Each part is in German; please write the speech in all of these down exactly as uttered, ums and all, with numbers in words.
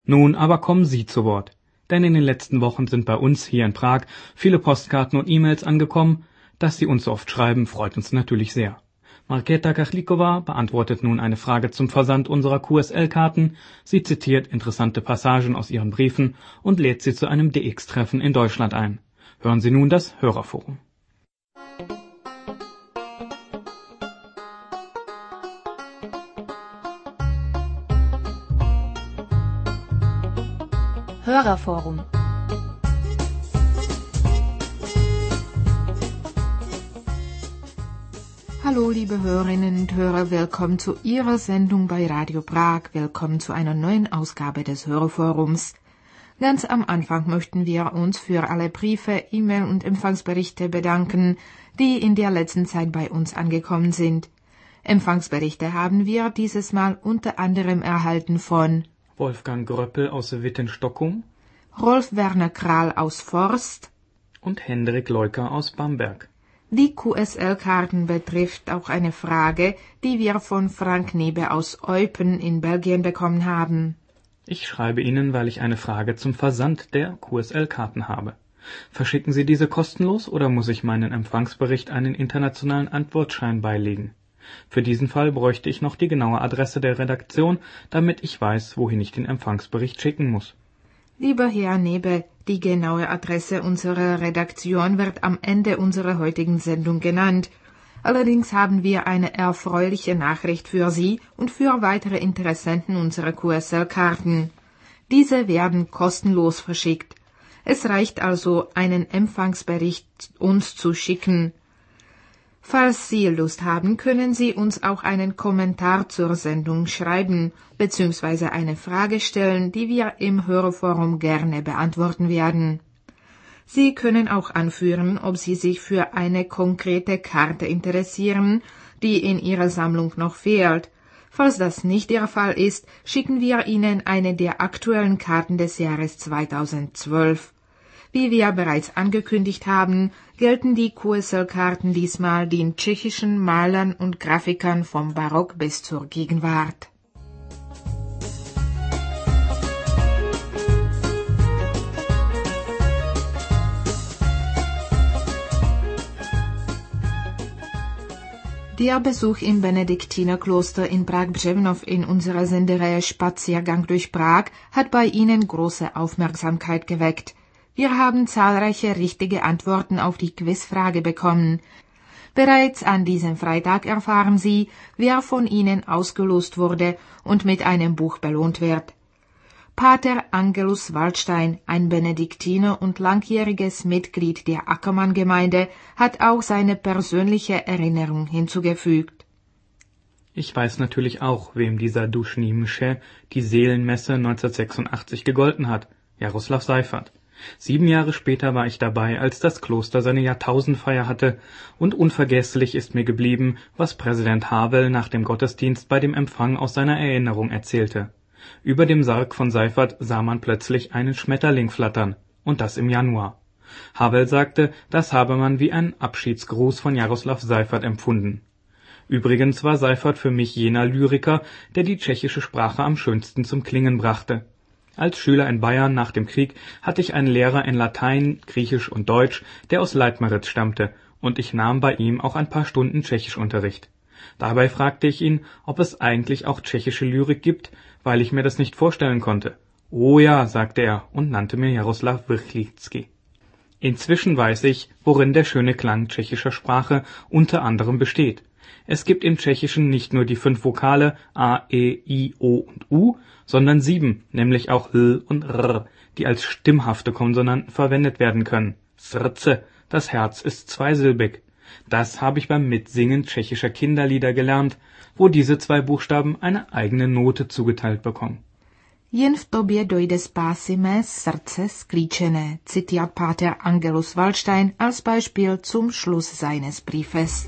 Nun aber kommen Sie zu Wort, denn in den letzten Wochen sind bei uns hier in Prag viele Postkarten und E-Mails angekommen. Dass Sie uns so oft schreiben, freut uns natürlich sehr. Markéta Kachlikova beantwortet nun eine Frage zum Versand unserer Q S L-Karten, sie zitiert interessante Passagen aus ihren Briefen und lädt sie zu einem D X-Treffen in Deutschland ein. Hören Sie nun das Hörerforum. Hörerforum. Hallo liebe Hörerinnen und Hörer, willkommen zu Ihrer Sendung bei Radio Prag, willkommen zu einer neuen Ausgabe des Hörerforums. Ganz am Anfang möchten wir uns für alle Briefe, E-Mail und Empfangsberichte bedanken, die in der letzten Zeit bei uns angekommen sind. Empfangsberichte haben wir dieses Mal unter anderem erhalten von Wolfgang Gröppel aus Wittenstockung, Rolf Werner Kral aus Forst und Hendrik Leuker aus Bamberg. Die Q S L-Karten betrifft auch eine Frage, die wir von Frank Nebe aus Eupen in Belgien bekommen haben. Ich schreibe Ihnen, weil ich eine Frage zum Versand der Q S L-Karten habe. Verschicken Sie diese kostenlos oder muss ich meinen Empfangsbericht einen internationalen Antwortschein beilegen? Für diesen Fall bräuchte ich noch die genaue Adresse der Redaktion, damit ich weiß, wohin ich den Empfangsbericht schicken muss. Lieber Herr Nebe, die genaue Adresse unserer Redaktion wird am Ende unserer heutigen Sendung genannt. Allerdings haben wir eine erfreuliche Nachricht für Sie und für weitere Interessenten unserer Q S L-Karten. Diese werden kostenlos verschickt. Es reicht also, einen Empfangsbericht uns zu schicken. Falls Sie Lust haben, können Sie uns auch einen Kommentar zur Sendung schreiben, bzw. eine Frage stellen, die wir im Hörerforum gerne beantworten werden. Sie können auch anführen, ob Sie sich für eine konkrete Karte interessieren, die in Ihrer Sammlung noch fehlt. Falls das nicht der Fall ist, schicken wir Ihnen eine der aktuellen Karten des Jahres zweitausendzwölf. Wie wir bereits angekündigt haben, gelten die Q S L-Karten diesmal den tschechischen Malern und Grafikern vom Barock bis zur Gegenwart. Der Besuch im Benediktinerkloster in Prag-Břevnov in unserer Sendereihe Spaziergang durch Prag hat bei Ihnen große Aufmerksamkeit geweckt. Wir haben zahlreiche richtige Antworten auf die Quizfrage bekommen. Bereits an diesem Freitag erfahren Sie, wer von Ihnen ausgelost wurde und mit einem Buch belohnt wird. Pater Angelus Waldstein, ein Benediktiner und langjähriges Mitglied der Ackermann-Gemeinde, hat auch seine persönliche Erinnerung hinzugefügt. Ich weiß natürlich auch, wem dieser Duschny Msche die Seelenmesse neunzehnhundertsechsundachtzig gegolten hat, Jaroslav Seifert. Sieben Jahre später war ich dabei, als das Kloster seine Jahrtausendfeier hatte, und unvergesslich ist mir geblieben, was Präsident Havel nach dem Gottesdienst bei dem Empfang aus seiner Erinnerung erzählte. Über dem Sarg von Seifert sah man plötzlich einen Schmetterling flattern, und das im Januar. Havel sagte, das habe man wie einen Abschiedsgruß von Jaroslav Seifert empfunden. Übrigens war Seifert für mich jener Lyriker, der die tschechische Sprache am schönsten zum Klingen brachte. Als Schüler in Bayern nach dem Krieg hatte ich einen Lehrer in Latein, Griechisch und Deutsch, der aus Leitmeritz stammte, und ich nahm bei ihm auch ein paar Stunden Tschechischunterricht. Dabei fragte ich ihn, ob es eigentlich auch tschechische Lyrik gibt, weil ich mir das nicht vorstellen konnte. »Oh ja«, sagte er und nannte mir Jaroslav Vrchlický. Inzwischen weiß ich, worin der schöne Klang tschechischer Sprache unter anderem besteht. Es gibt im Tschechischen nicht nur die fünf Vokale A, E, I, O und U, sondern sieben, nämlich auch L und R, die als stimmhafte Konsonanten verwendet werden können. Srdce, das Herz ist zweisilbig. Das habe ich beim Mitsingen tschechischer Kinderlieder gelernt, wo diese zwei Buchstaben eine eigene Note zugeteilt bekommen. Jen v tobě dojde spásy mé srdce sklíčené, zitiert Pater Angelus Waldstein als Beispiel zum Schluss seines Briefes.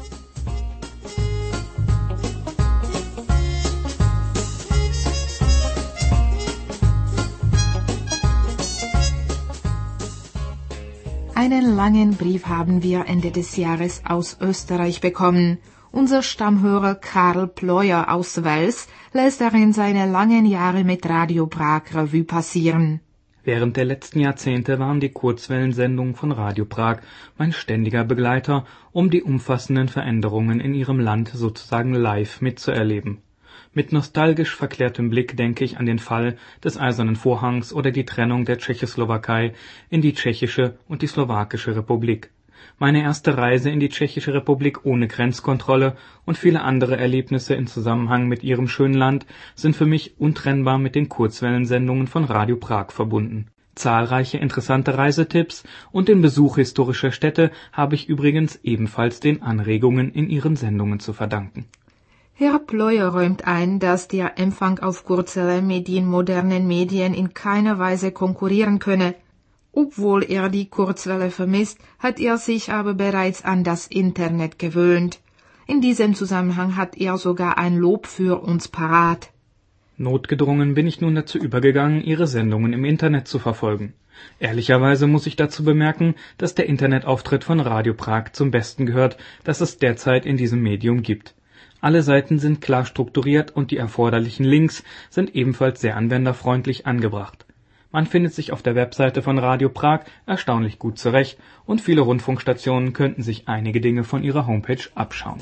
Einen langen Brief haben wir Ende des Jahres aus Österreich bekommen. Unser Stammhörer Karl Pleuer aus Wels lässt darin seine langen Jahre mit Radio Prag Revue passieren. Während der letzten Jahrzehnte waren die Kurzwellensendungen von Radio Prag mein ständiger Begleiter, um die umfassenden Veränderungen in ihrem Land sozusagen live mitzuerleben. Mit nostalgisch verklärtem Blick denke ich an den Fall des Eisernen Vorhangs oder die Trennung der Tschechoslowakei in die Tschechische und die Slowakische Republik. Meine erste Reise in die Tschechische Republik ohne Grenzkontrolle und viele andere Erlebnisse in Zusammenhang mit ihrem schönen Land sind für mich untrennbar mit den Kurzwellensendungen von Radio Prag verbunden. Zahlreiche interessante Reisetipps und den Besuch historischer Städte habe ich übrigens ebenfalls den Anregungen in ihren Sendungen zu verdanken. Herr Pleuer räumt ein, dass der Empfang auf Kurzwelle mit den modernen Medien in keiner Weise konkurrieren könne. Obwohl er die Kurzwelle vermisst, hat er sich aber bereits an das Internet gewöhnt. In diesem Zusammenhang hat er sogar ein Lob für uns parat. Notgedrungen bin ich nun dazu übergegangen, Ihre Sendungen im Internet zu verfolgen. Ehrlicherweise muss ich dazu bemerken, dass der Internetauftritt von Radio Prag zum Besten gehört, das es derzeit in diesem Medium gibt. Alle Seiten sind klar strukturiert und die erforderlichen Links sind ebenfalls sehr anwenderfreundlich angebracht. Man findet sich auf der Webseite von Radio Prag erstaunlich gut zurecht und viele Rundfunkstationen könnten sich einige Dinge von ihrer Homepage abschauen.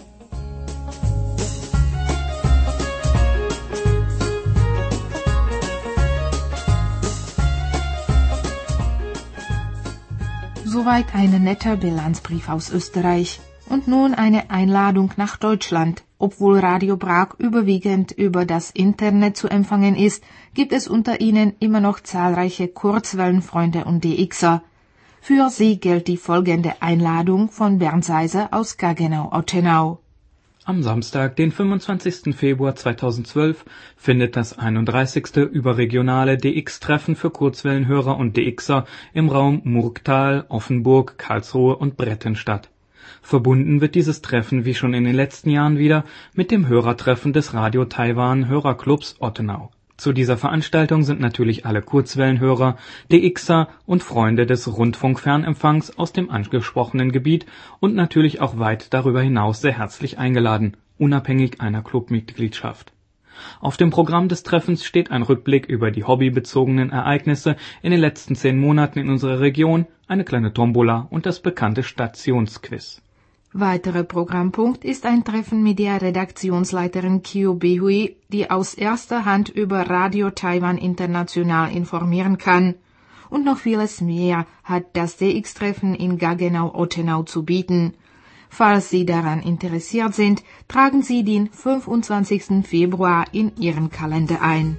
Soweit ein netter Bilanzbrief aus Österreich. Und nun eine Einladung nach Deutschland. Obwohl Radio Prag überwiegend über das Internet zu empfangen ist, gibt es unter ihnen immer noch zahlreiche Kurzwellenfreunde und D Xer. Für sie gilt die folgende Einladung von Bernd Seiser aus Gaggenau-Ottenau. Am Samstag, den fünfundzwanzigsten Februar zweitausendzwölf, findet das einunddreißigste überregionale D X-Treffen für Kurzwellenhörer und D Xer im Raum Murgtal, Offenburg, Karlsruhe und Bretten statt. Verbunden wird dieses Treffen wie schon in den letzten Jahren wieder mit dem Hörertreffen des Radio Taiwan Hörerclubs Ottenau. Zu dieser Veranstaltung sind natürlich alle Kurzwellenhörer, D Xer und Freunde des Rundfunkfernempfangs aus dem angesprochenen Gebiet und natürlich auch weit darüber hinaus sehr herzlich eingeladen, unabhängig einer Clubmitgliedschaft. Auf dem Programm des Treffens steht ein Rückblick über die hobbybezogenen Ereignisse in den letzten zehn Monaten in unserer Region, eine kleine Tombola und das bekannte Stationsquiz. Weiterer Programmpunkt ist ein Treffen mit der Redaktionsleiterin Kyo Behui, die aus erster Hand über Radio Taiwan International informieren kann. Und noch vieles mehr hat das D X-Treffen in Gaggenau-Ottenau zu bieten. Falls Sie daran interessiert sind, tragen Sie den fünfundzwanzigsten Februar in Ihren Kalender ein.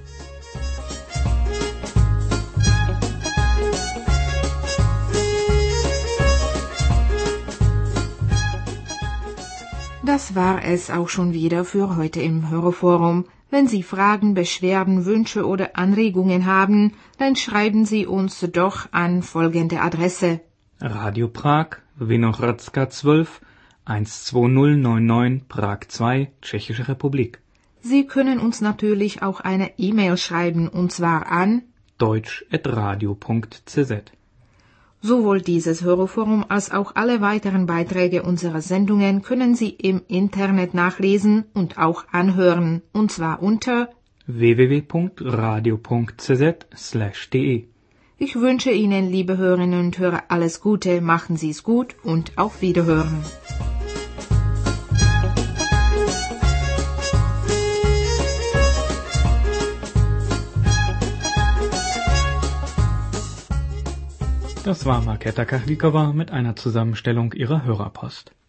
Das war es auch schon wieder für heute im Hörerforum. Wenn Sie Fragen, Beschwerden, Wünsche oder Anregungen haben, dann schreiben Sie uns doch an folgende Adresse: Radio Prag, Vinohradska zwölf, eins zwei null neun neun, Prag zwei, Tschechische Republik. Sie können uns natürlich auch eine E-Mail schreiben, und zwar an deutsch at radio punkt c z. Sowohl dieses Hörerforum als auch alle weiteren Beiträge unserer Sendungen können Sie im Internet nachlesen und auch anhören, und zwar unter w w w punkt radio punkt c z slash d e. Ich wünsche Ihnen, liebe Hörerinnen und Hörer, alles Gute, machen Sie es gut und auf Wiederhören. Das war Markéta Karlíková mit einer Zusammenstellung ihrer Hörerpost.